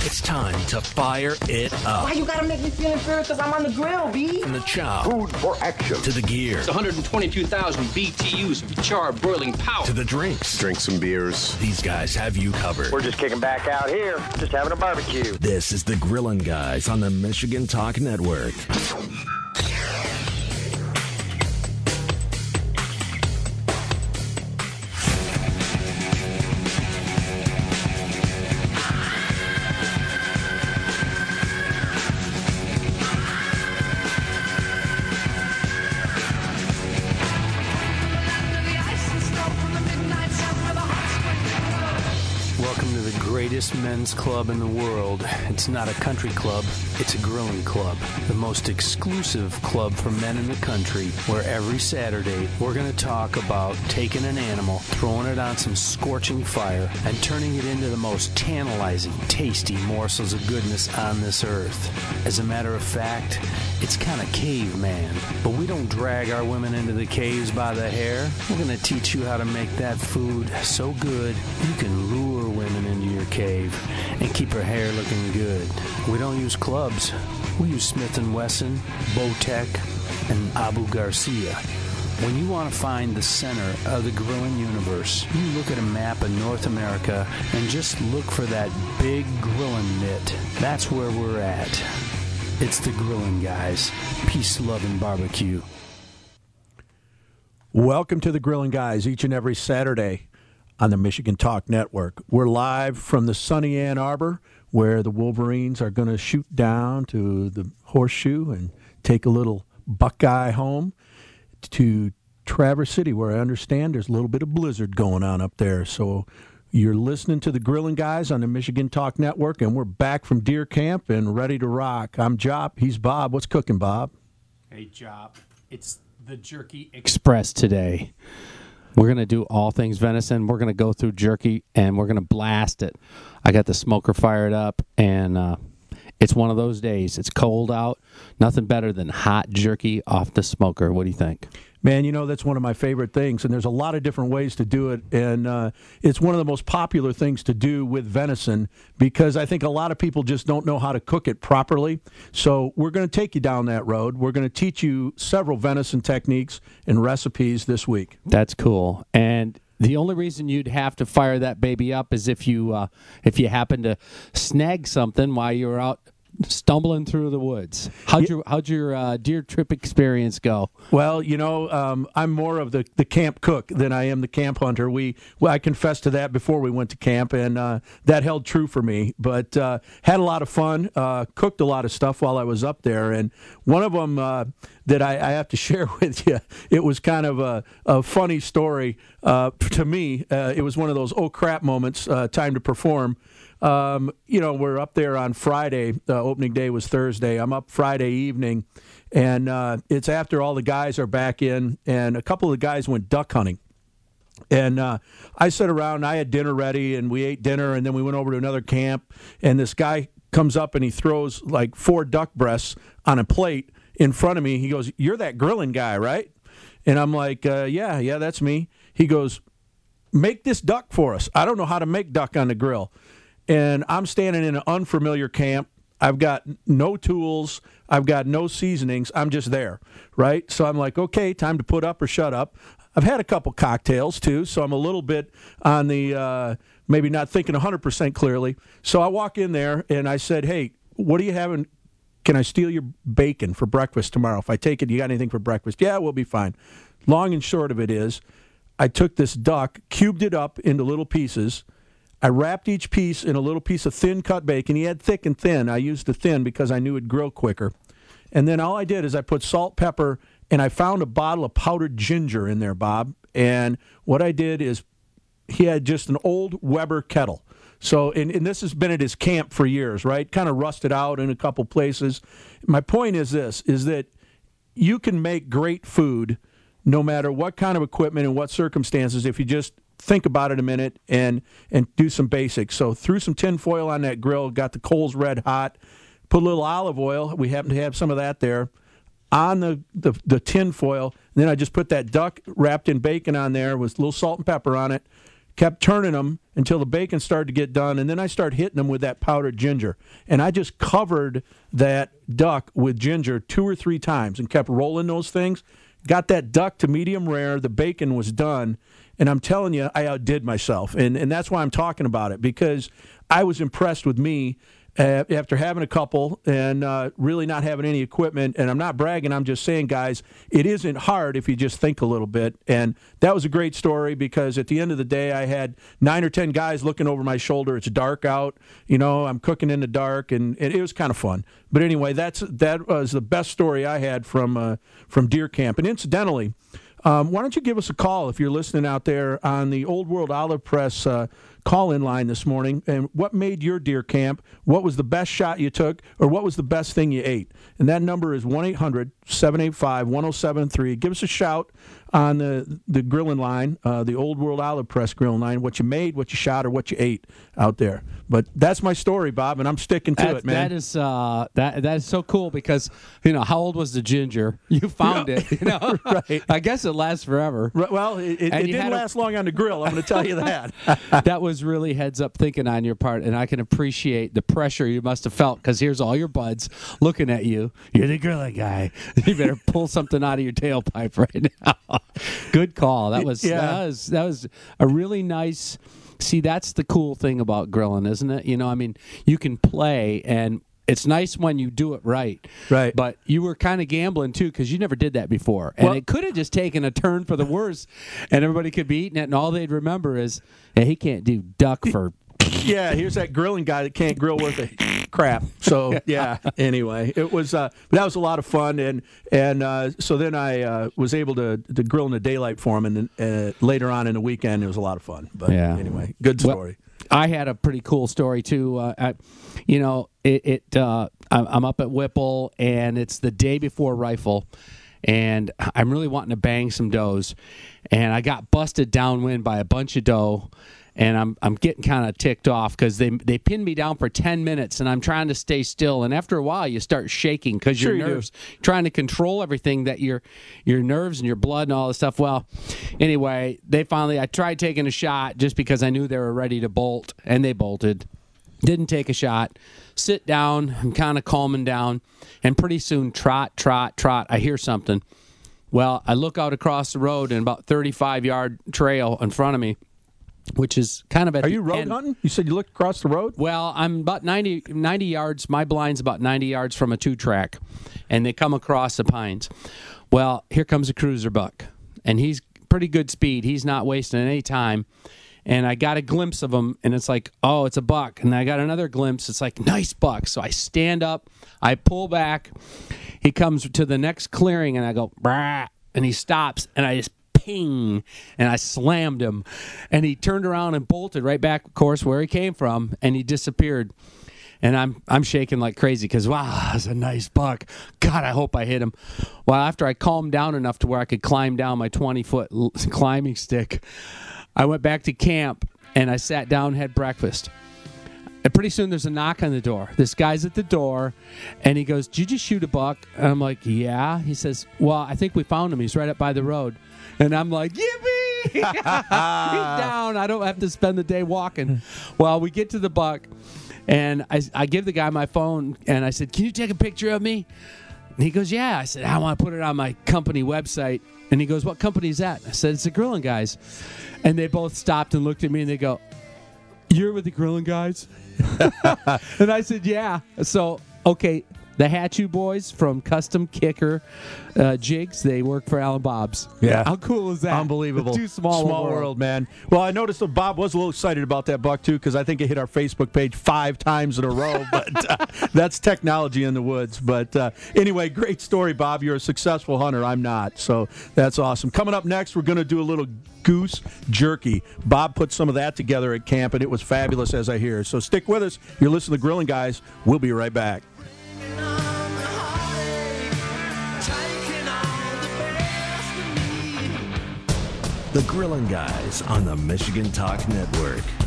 It's time to fire it up. Why you gotta make me feel inferior because I'm on the grill, B? From the chow. Food for action. To the gear. It's 122,000 BTUs of charred boiling power. To the drinks. Drink some beers. These guys have you covered. We're just kicking back out here, just having a barbecue. This is the Grillin' Guys on the Michigan Talk Network. Greatest men's club in the world. It's not a country club, it's a grilling club. The most exclusive club for men in the country, where every Saturday we're going to talk about taking an animal, throwing it on some scorching fire, and turning it into the most tantalizing, tasty morsels of goodness on this earth. As a matter of fact, it's kind of caveman. But we don't drag our women into the caves by the hair. We're going to teach you how to make that food so good you can lure women into your cave and keep her hair looking good. We don't use clubs. We use Smith & Wesson, Bowtech, and Abu Garcia. When you want to find the center of the grilling universe, you look at a map of North America and just look for that big grilling mitt. That's where we're at. It's the Grilling Guys. Peace, love, and barbecue. Welcome to the Grilling Guys each and every Saturday on the Michigan Talk Network. We're live from the sunny Ann Arbor, where the Wolverines are going to shoot down to the Horseshoe and take a little Buckeye home to Traverse City, where I understand there's a little bit of blizzard going on up there. So you're listening to the Grilling Guys on the Michigan Talk Network, and we're back from deer camp and ready to rock. I'm Jop. He's Bob. What's cooking, Bob? Hey, Jop. It's the Jerky Express today. We're going to do all things venison. We're going to go through jerky, and we're going to blast it. I got the smoker fired up, and it's one of those days. It's cold out. Nothing better than hot jerky off the smoker. What do you think? Man, you know, that's one of my favorite things, and there's a lot of different ways to do it, and it's one of the most popular things to do with venison because I think a lot of people just don't know how to cook it properly. So we're going to take you down that road. We're going to teach you several venison techniques and recipes this week. That's cool. And the only reason you'd have to fire that baby up is if you happen to snag something while you're out stumbling through the woods. How'd your deer trip experience go? Well, you know, I'm more of the camp cook than I am the camp hunter. I confessed to that before we went to camp, and that held true for me. But had a lot of fun, cooked a lot of stuff while I was up there. And one of them that I have to share with you, it was kind of a funny story to me. It was one of those oh crap moments, time to perform. You know, we're up there on Friday. Opening day was Thursday. I'm up Friday evening, and it's after all the guys are back in, and a couple of the guys went duck hunting. And I sat around, I had dinner ready, and we ate dinner, and then we went over to another camp, and this guy comes up, and he throws like 4 duck breasts on a plate in front of me. He goes, "You're that grilling guy, right?" And I'm like, yeah, that's me. He goes, "Make this duck for us. I don't know how to make duck on the grill." And I'm standing in an unfamiliar camp. I've got no tools. I've got no seasonings. I'm just there, right? So I'm like, okay, time to put up or shut up. I've had a couple cocktails, too, so I'm a little bit on the maybe not thinking 100% clearly. So I walk in there, and I said, hey, what are you having? Can I steal your bacon for breakfast tomorrow? If I take it, you got anything for breakfast? Yeah, we'll be fine. Long and short of it is, I took this duck, cubed it up into little pieces. I wrapped each piece in a little piece of thin cut bacon. He had thick and thin. I used the thin because I knew it'd grill quicker. And then all I did is I put salt, pepper, and I found a bottle of powdered ginger in there, Bob. And what I did is he had just an old Weber kettle. So, and this has been at his camp for years, right? Kind of rusted out in a couple places. My point is this, is that you can make great food no matter what kind of equipment and what circumstances if you just think about it a minute and do some basics. So threw some tin foil on that grill, got the coals red hot, put a little olive oil. We happen to have some of that there on the tin foil. And then I just put that duck wrapped in bacon on there with a little salt and pepper on it, kept turning them until the bacon started to get done, and then I started hitting them with that powdered ginger. And I just covered that duck with ginger 2 or 3 times and kept rolling those things. Got that duck to medium rare. The bacon was done. And I'm telling you, I outdid myself. And that's why I'm talking about it, because I was impressed with me after having a couple and really not having any equipment. And I'm not bragging. I'm just saying, guys, it isn't hard if you just think a little bit. And that was a great story, because at the end of the day, I had 9 or 10 guys looking over my shoulder. It's dark out. I'm cooking in the dark, and it was kind of fun. But anyway, that was the best story I had from deer camp. And incidentally, why don't you give us a call if you're listening out there on the Old World Olive Press call-in line this morning, and what made your deer camp? What was the best shot you took, or what was the best thing you ate? And that number is 1-800-785-1073. Give us a shout on the grilling line, the Old World Olive Press grilling line, what you made, what you shot, or what you ate out there. But that's my story, Bob, and I'm sticking to it, man. That is so cool, because how old was the ginger? You found it. Right. I guess it lasts forever. Right, well, it didn't last long on the grill. I'm going to tell you that. That was really heads up thinking on your part, and I can appreciate the pressure you must have felt, because here's all your buds looking at you. You're the grilling guy. You better pull something out of your tailpipe right now. Good call. That was a really nice. See, that's the cool thing about grilling, isn't it? You can play, and it's nice when you do it right. Right. But you were kind of gambling, too, because you never did that before. And it could have just taken a turn for the worse, and everybody could be eating it, and all they'd remember is, hey, he can't do duck for... Yeah, here's that grilling guy that can't grill worth a crap. So, yeah, anyway, it was that was a lot of fun. And so then I was able to grill in the daylight for him, and later on in the weekend, it was a lot of fun. But anyway, good story. Well, I had a pretty cool story, too. I'm up at Whipple, and it's the day before rifle, and I'm really wanting to bang some does. And I got busted downwind by a bunch of doe, and I'm getting kind of ticked off because they pinned me down for 10 minutes, and I'm trying to stay still. And after a while, you start shaking because your nerves, trying to control everything, that your nerves and your blood and all this stuff. Well, anyway, I tried taking a shot just because I knew they were ready to bolt, and they bolted. Didn't take a shot. Sit down. I'm kind of calming down, and pretty soon, trot, trot, trot, I hear something. Well, I look out across the road, and about 35-yard trail in front of me, which is kind of at the end. Are you road hunting? You said you looked across the road? Well, I'm about 90 yards. My blind's about 90 yards from a 2-track, and they come across the pines. Well, here comes a cruiser buck, and he's pretty good speed. He's not wasting any time. And I got a glimpse of him, and it's like, oh, it's a buck. And I got another glimpse. It's like, nice buck. So I stand up. I pull back. He comes to the next clearing, and I go, brah, and he stops, and I just ping, and I slammed him. And he turned around and bolted right back, of course, where he came from, and he disappeared. And I'm shaking like crazy because, wow, that's a nice buck. God, I hope I hit him. Well, after I calmed down enough to where I could climb down my 20-foot climbing stick, I went back to camp, and I sat down and had breakfast. And pretty soon there's a knock on the door. This guy's at the door, and he goes, did you just shoot a buck? And I'm like, yeah. He says, well, I think we found him. He's right up by the road. And I'm like, yippee! He's down. I don't have to spend the day walking. Well, we get to the buck, and I give the guy my phone, and I said, can you take a picture of me? And he goes, yeah. I said, I want to put it on my company website. And he goes, what company is that? I said, it's the Grilling Guys. And they both stopped and looked at me, and they go, you're with the Grilling Guys? And I said, yeah. So, okay, the Hatchu boys from Custom Kicker Jigs, they work for Alan Bob's. Yeah. How cool is that? Unbelievable. Too small world, man. Well, I noticed that Bob was a little excited about that buck, too, because I think it hit our Facebook page 5 times in a row. But that's technology in the woods. But anyway, great story, Bob. You're a successful hunter. I'm not. So that's awesome. Coming up next, we're going to do a little goose jerky. Bob put some of that together at camp, and it was fabulous, as I hear. So stick with us. You're listening to Grilling Guys. We'll be right back. The Grilling Guys on the Michigan Talk Network.